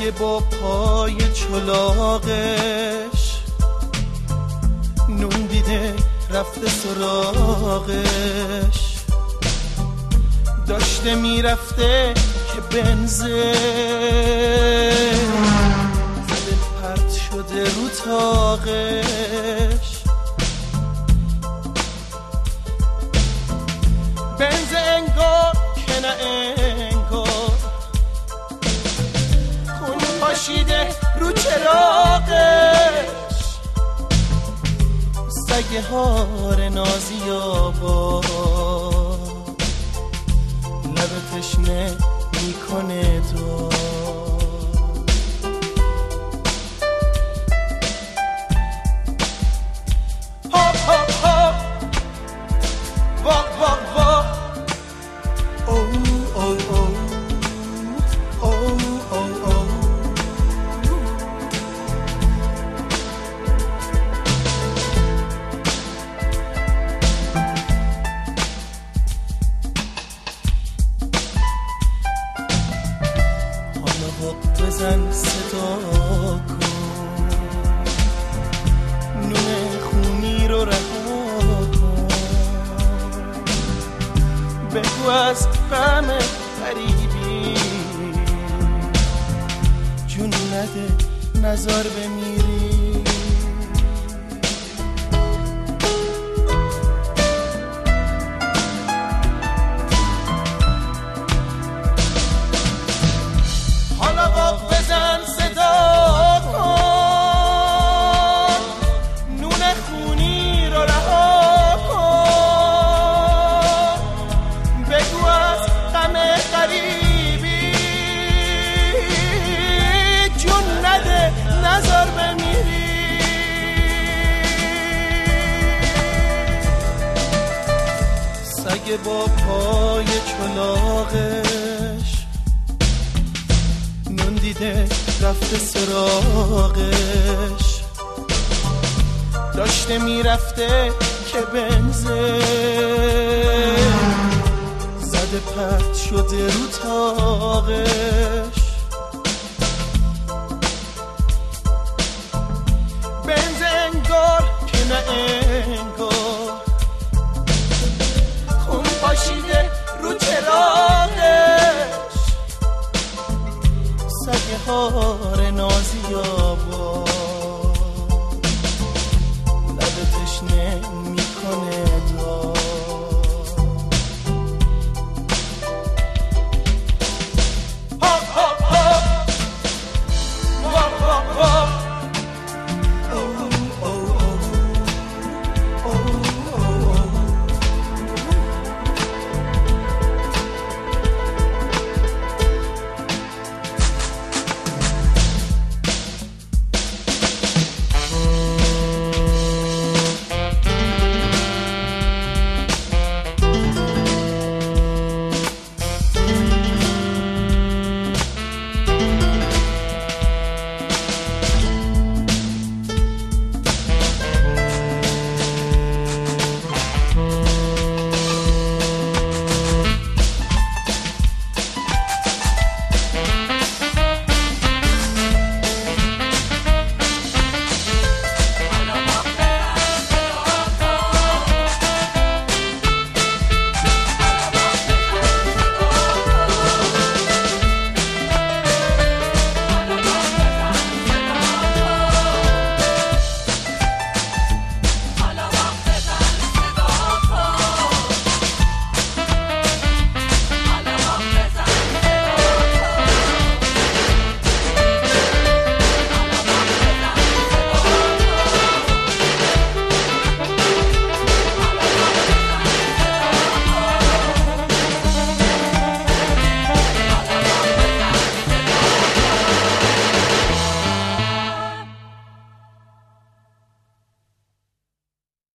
سگ با پای چلاقش نون دیده رفته سراغش، داشته میرفته که بنزه زده پرت شده رو تاقش. بنزه انگار که نه انگار خون پاشیده رو چراغش. سگ هار نازی آبا لب تشنه میکنه دو. هاپ هاپ هاپ واق واق واق او او او او او او. بزن صدا کن، نون خونی رو رها کن، بگو از غم غریبی جون نده نزار بمیری. سگ با پای چلاقش نون دیده رفته سراغش، داشته میرفته که بنزه زده پرت شده رو تاقش. بنزه انگار که نه انگار خون پاشیده رو چراغش. سگ هار نازی آبا